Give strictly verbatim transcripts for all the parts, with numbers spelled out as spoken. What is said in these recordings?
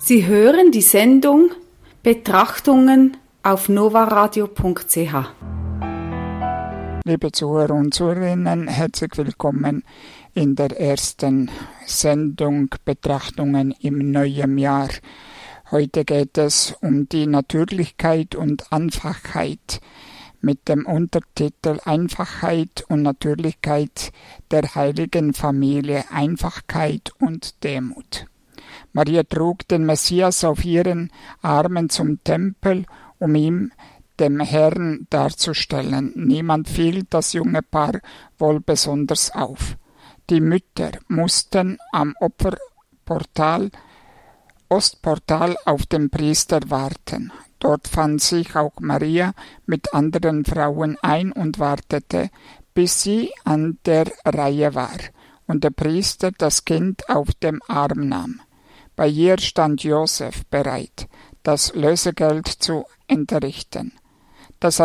Sie hören die Sendung Betrachtungen auf novaradio punkt c h. Liebe Zuhörer und Zuhörerinnen, herzlich willkommen in der ersten Sendung Betrachtungen im neuen Jahr. Heute geht es um die Natürlichkeit und Einfachheit mit dem Untertitel Einfachheit und Natürlichkeit der heiligen Familie, Einfachkeit und Demut. Maria trug den Messias auf ihren Armen zum Tempel, um ihm dem Herrn darzustellen. Niemand fiel das junge Paar wohl besonders auf. Die Mütter mussten am Opferportal, Ostportal auf den Priester warten. Dort fand sich auch Maria mit anderen Frauen ein und wartete, bis sie an der Reihe war und der Priester das Kind auf dem Arm nahm. Bei ihr stand Josef bereit, das Lösegeld zu entrichten. Das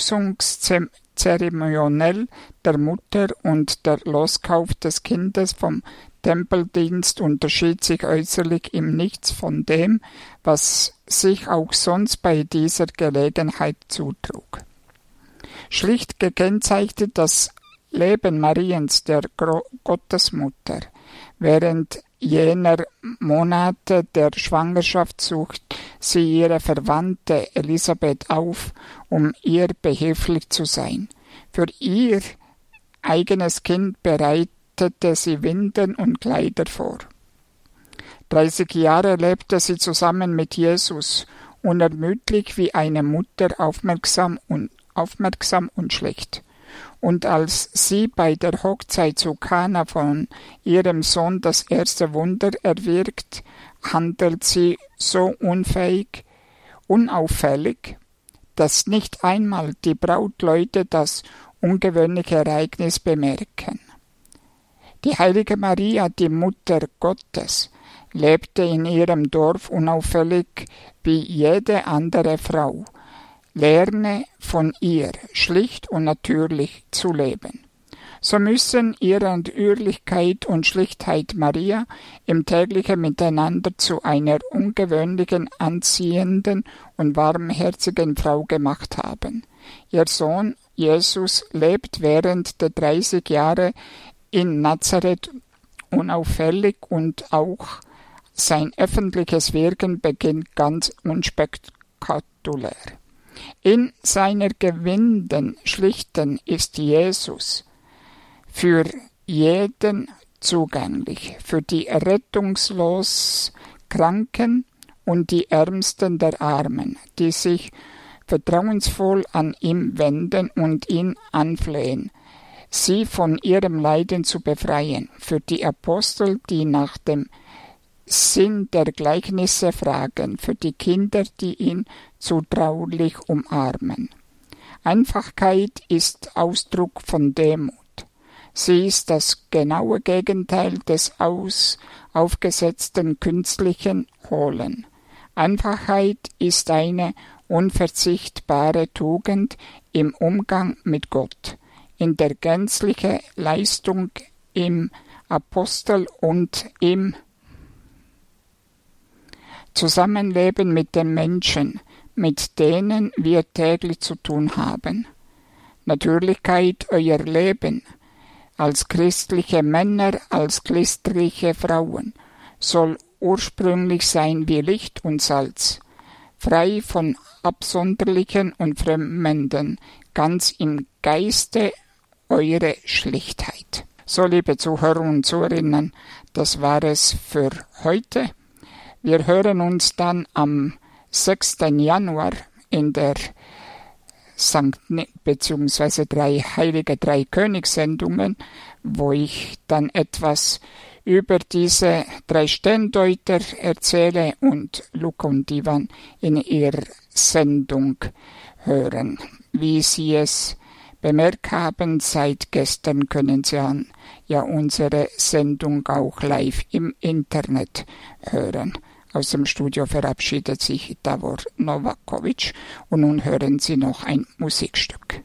Reinigungszeremoniell der Mutter und der Loskauf des Kindes vom Tempeldienst unterschied sich äußerlich im Nichts von dem, was sich auch sonst bei dieser Gelegenheit zutrug. Schlicht gekennzeichnet das Leben Mariens, der Gottesmutter. Während jener Monate der Schwangerschaft sucht sie ihre Verwandte Elisabeth auf, um ihr behilflich zu sein. Für ihr eigenes Kind bereitete sie Windeln und Kleider vor. Dreißig Jahre lebte sie zusammen mit Jesus, unermüdlich wie eine Mutter, aufmerksam und, aufmerksam und schlicht. Und als sie bei der Hochzeit zu Kana von ihrem Sohn das erste Wunder erwirkt, handelt sie so unfähig, unauffällig, dass nicht einmal die Brautleute das ungewöhnliche Ereignis bemerken. Die heilige Maria, die Mutter Gottes, lebte in ihrem Dorf unauffällig wie jede andere Frau. Lerne von ihr, schlicht und natürlich zu leben. So müssen ihre Natürlichkeit und Schlichtheit Maria im täglichen Miteinander zu einer ungewöhnlichen, anziehenden und warmherzigen Frau gemacht haben. Ihr Sohn Jesus lebt während der dreißig Jahre in Nazareth unauffällig und auch sein öffentliches Wirken beginnt ganz unspektakulär. In seiner gewinnenden Schlichten ist Jesus für jeden zugänglich, für die rettungslos Kranken und die Ärmsten der Armen, die sich vertrauensvoll an ihn wenden und ihn anflehen, sie von ihrem Leiden zu befreien, für die Apostel, die nach dem Sinn der Gleichnisse fragen, für die Kinder, die ihn zutraulich umarmen. Einfachheit ist Ausdruck von Demut. Sie ist das genaue Gegenteil des aus, aufgesetzten künstlichen Hohlen. Einfachheit ist eine unverzichtbare Tugend im Umgang mit Gott, in der gänzlichen Leistung im Apostel und im Zusammenleben mit den Menschen, mit denen wir täglich zu tun haben. Natürlichkeit euer Leben, als christliche Männer, als christliche Frauen, soll ursprünglich sein wie Licht und Salz, frei von Absonderlichen und Fremden, ganz im Geiste eure Schlichtheit. So, liebe Zuhörer und Zuhörerinnen, das war es für heute. Wir hören uns dann am sechsten Januar in der Sankt bzw. drei Heilige Drei Königssendungen, wo ich dann etwas über diese drei Sterndeuter erzähle und Luca und Ivan in ihrer Sendung hören. Wie Sie es bemerkt haben, seit gestern können Sie an, ja unsere Sendung auch live im Internet hören. Aus dem Studio verabschiedet sich Davor Novakovic und nun hören Sie noch ein Musikstück.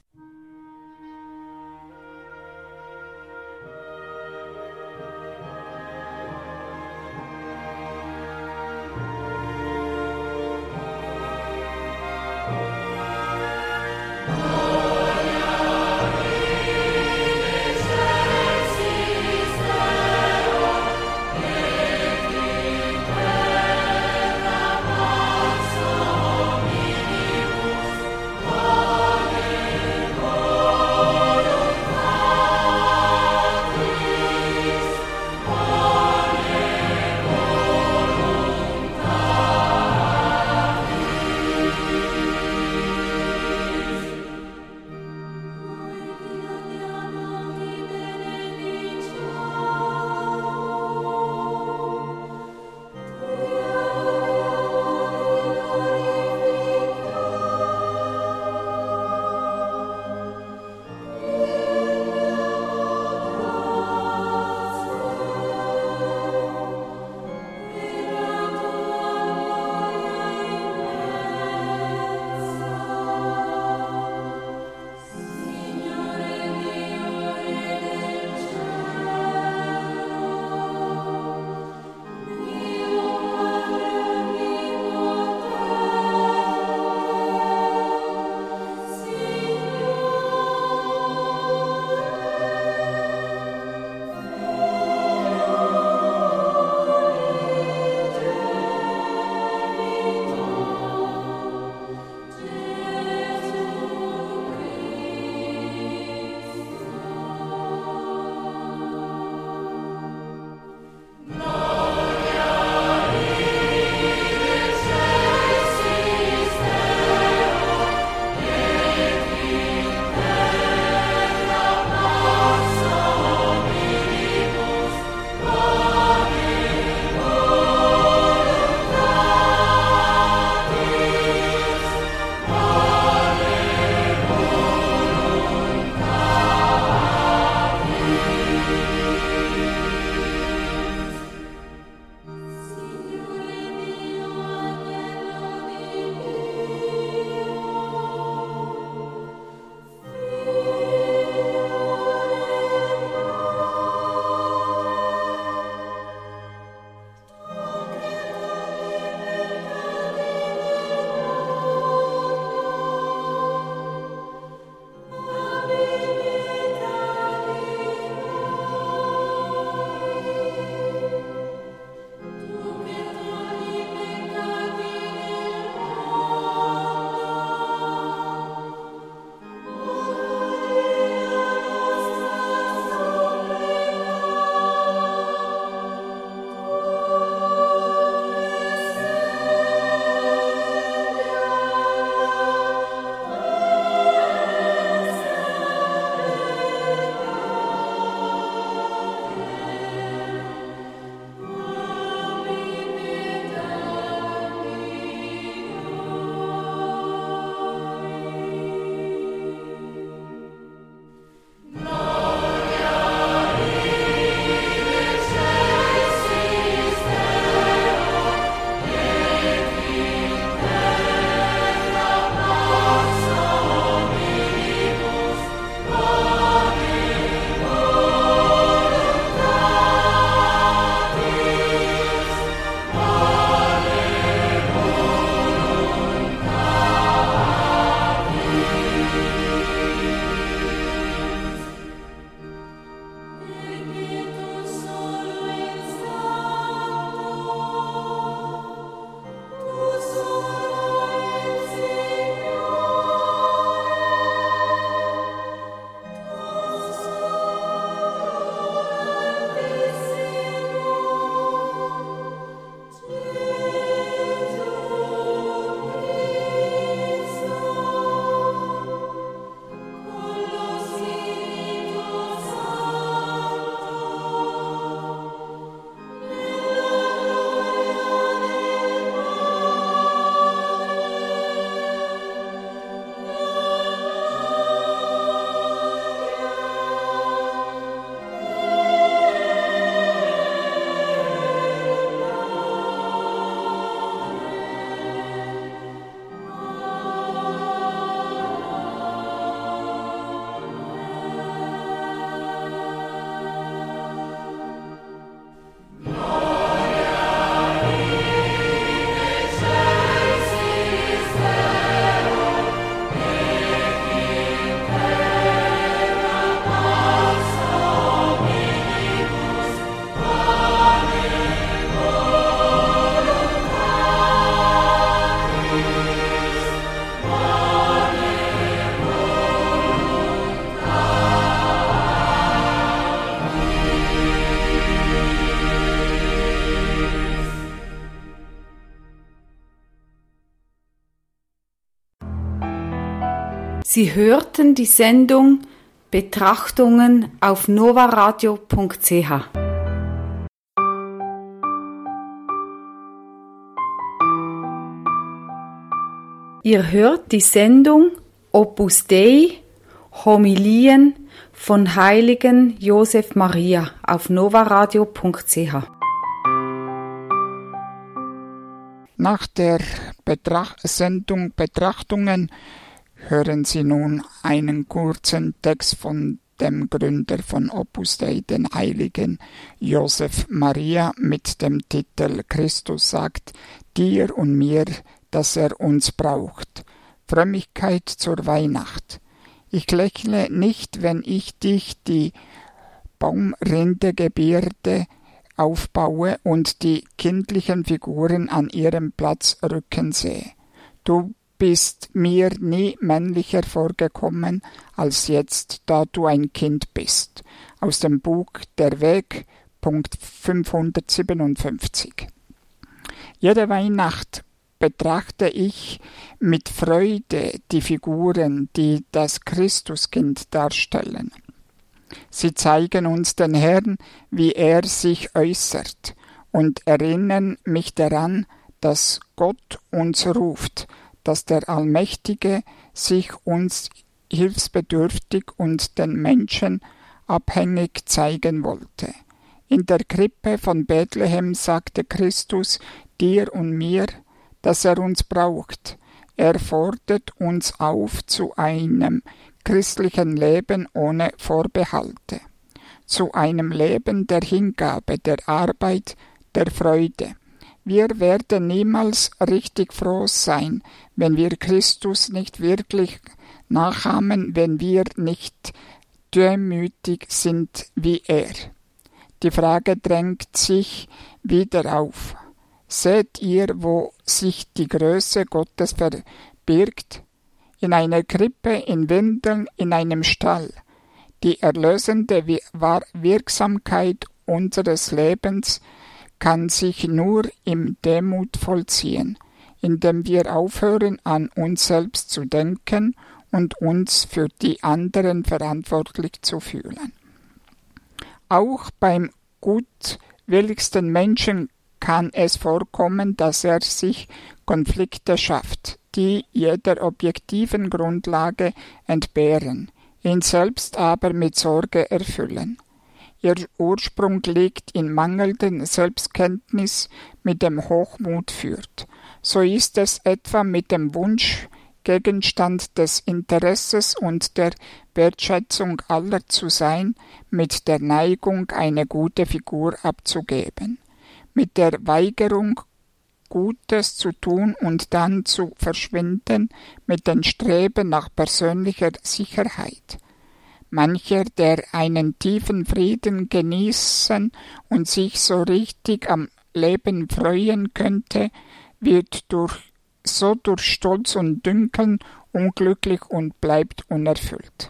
Sie hörten die Sendung Betrachtungen auf novaradio punkt c h. Ihr hört die Sendung Opus Dei, Homilien von Heiligen Josef Maria auf novaradio punkt c h. Nach der Betracht- Sendung Betrachtungen hören Sie nun einen kurzen Text von dem Gründer von Opus Dei, den Heiligen Josef Maria, mit dem Titel Christus sagt dir und mir, dass er uns braucht. Frömmigkeit zur Weihnacht. Ich lächle nicht, wenn ich dich die Baumrindegebirde aufbaue und die kindlichen Figuren an ihrem Platz rücken sehe. Du bist mir nie männlicher vorgekommen als jetzt, da du ein Kind bist. Aus dem Buch Der Weg, Punkt fünfhundertsiebenundfünfzig. Jede Weihnacht betrachte ich mit Freude die Figuren, die das Christuskind darstellen. Sie zeigen uns den Herrn, wie er sich äußert, und erinnern mich daran, dass Gott uns ruft, dass der Allmächtige sich uns hilfsbedürftig und den Menschen abhängig zeigen wollte. In der Krippe von Bethlehem sagte Christus dir und mir, dass er uns braucht. Er fordert uns auf zu einem christlichen Leben ohne Vorbehalte, zu einem Leben der Hingabe, der Arbeit, der Freude. Wir werden niemals richtig froh sein, wenn wir Christus nicht wirklich nachahmen, wenn wir nicht demütig sind wie er. Die Frage drängt sich wieder auf. Seht ihr, wo sich die Größe Gottes verbirgt? In einer Krippe, in Windeln, in einem Stall. Die erlösende Wirksamkeit unseres Lebens kann sich nur im Demut vollziehen, indem wir aufhören, an uns selbst zu denken und uns für die anderen verantwortlich zu fühlen. Auch beim gutwilligsten Menschen kann es vorkommen, dass er sich Konflikte schafft, die jeder objektiven Grundlage entbehren, ihn selbst aber mit Sorge erfüllen. Ihr Ursprung liegt in mangelnder Selbstkenntnis, mit dem Hochmut führt. So ist es etwa mit dem Wunsch, Gegenstand des Interesses und der Wertschätzung aller zu sein, mit der Neigung, eine gute Figur abzugeben, mit der Weigerung, Gutes zu tun und dann zu verschwinden, mit dem Streben nach persönlicher Sicherheit. Mancher, der einen tiefen Frieden genießen und sich so richtig am Leben freuen könnte, wird durch, so durch Stolz und Dünkeln unglücklich und bleibt unerfüllt.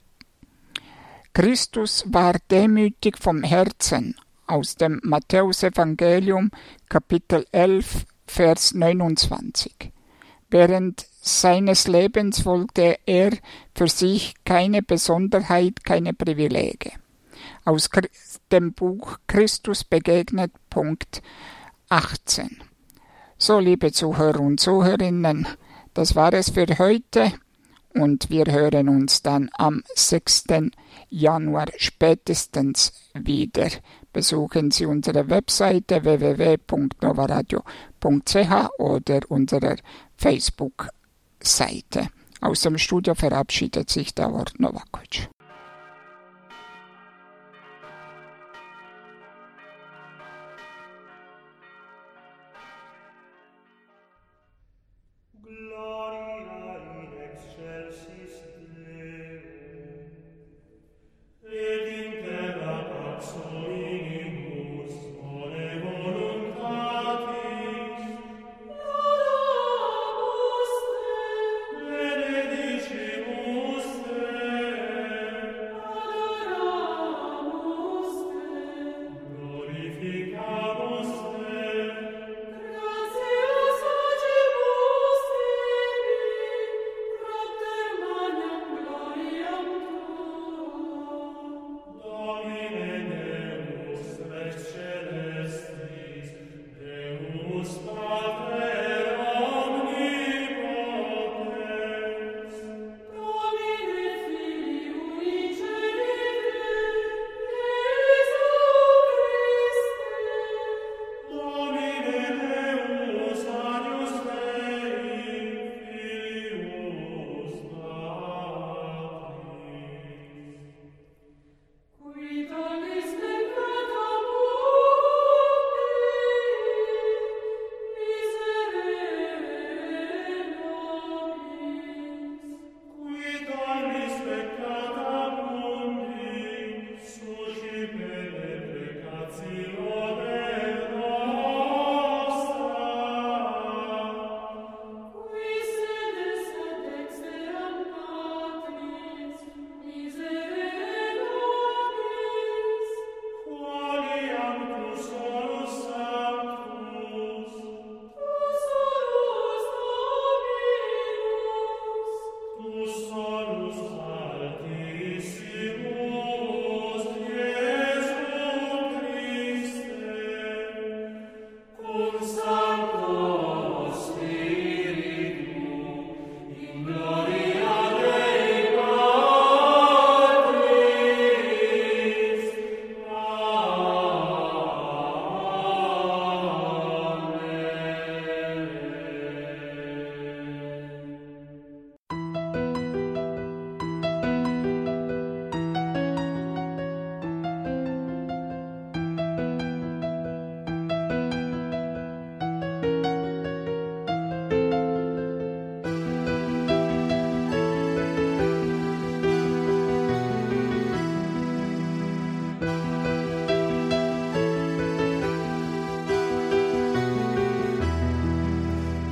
Christus war demütig vom Herzen, aus dem Matthäusevangelium, Kapitel elf, Vers neunundzwanzig. Während seines Lebens wollte er für sich keine Besonderheit, keine Privilege. Aus dem Buch Christus begegnet, Punkt achtzehn. So, liebe Zuhörer und Zuhörerinnen, das war es für heute und wir hören uns dann am sechsten Januar spätestens wieder. Besuchen Sie unsere Webseite w w w punkt novaradio punkt c h oder unsere Facebook-Seite. Aus dem Studio verabschiedet sich Davor Novakovic.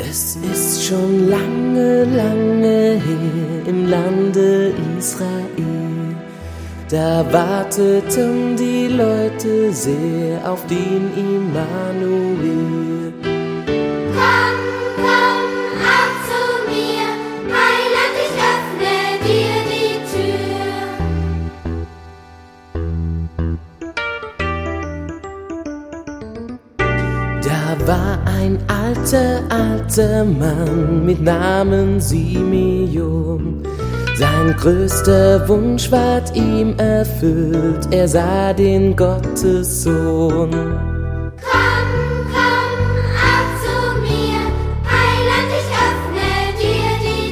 Es ist schon lange, lange her im Lande Israel. Da warteten die Leute sehr auf den Immanuel. Komm, komm, auf zu mir, Heiland, ich öffne dir die Tür. Da war ein alter, alter Mann mit Namen Simeon. Sein größter Wunsch ward ihm erfüllt, er sah den Gottessohn. Komm, komm, auf zu mir, Heiland, ich öffne dir die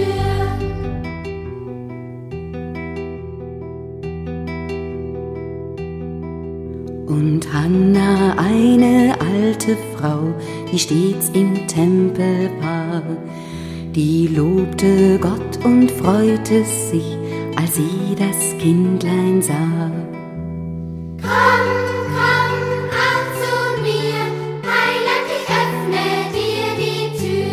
Tür. Und Hanna, eine alte Frau, die stets im Tempel war, die lobte Gott und freute sich, als sie das Kindlein sah. Komm, komm, auf zu mir, Heiland, ich öffne dir die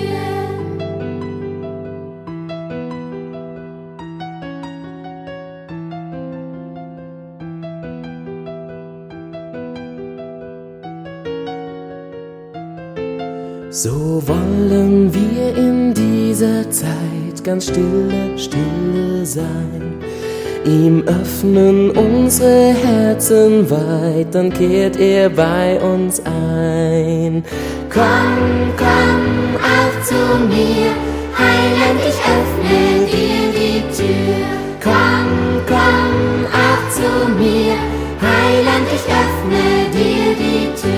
Tür. So wollen wir in dieser Zeit ganz stille, stille sein, ihm öffnen unsere Herzen weit, dann kehrt er bei uns ein. Komm, komm, auf zu mir, Heiland, ich öffne dir die Tür. Komm, komm, auf zu mir, Heiland, ich öffne dir die Tür.